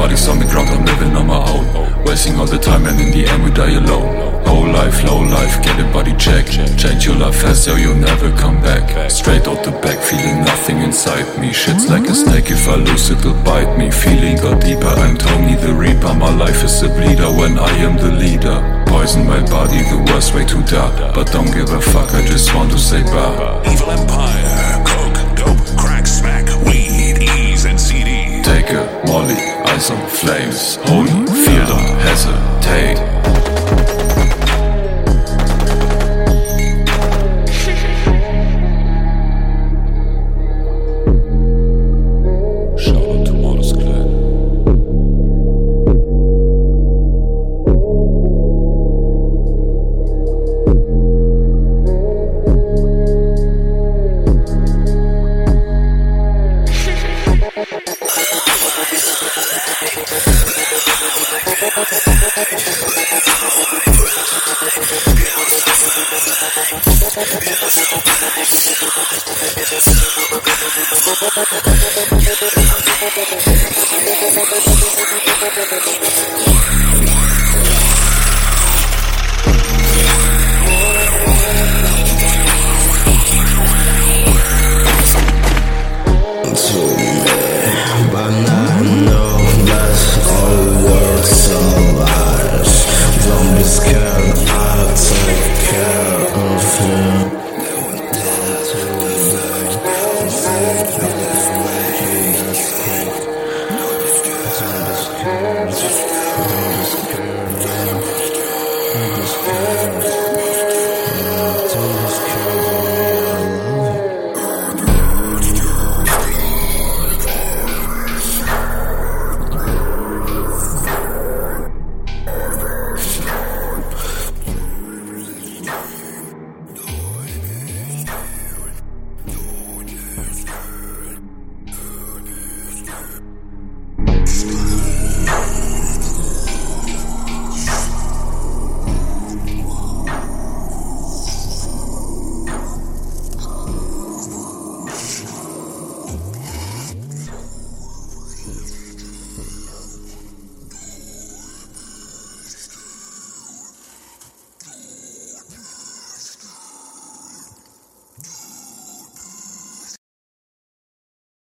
bodies on the ground, I'm living on my own. Wasting all the time and in the end we die alone. Whole life, low life, get a body check. Change your life fast or you'll never come back. Straight out the back, feeling nothing inside me. Shit's like a snake, if I lose it'll bite me. Feeling got deeper, I'm Tony the Reaper. My life is a bleeder when I am the leader. Poison my body, the worst way to die. But don't give a fuck, I just want to say bye. Evil empire, coke, dope, crack, smack, weed, ease and CD. Take a molly, eyes on flames. Holy, feel, don't hesitate. Yeah,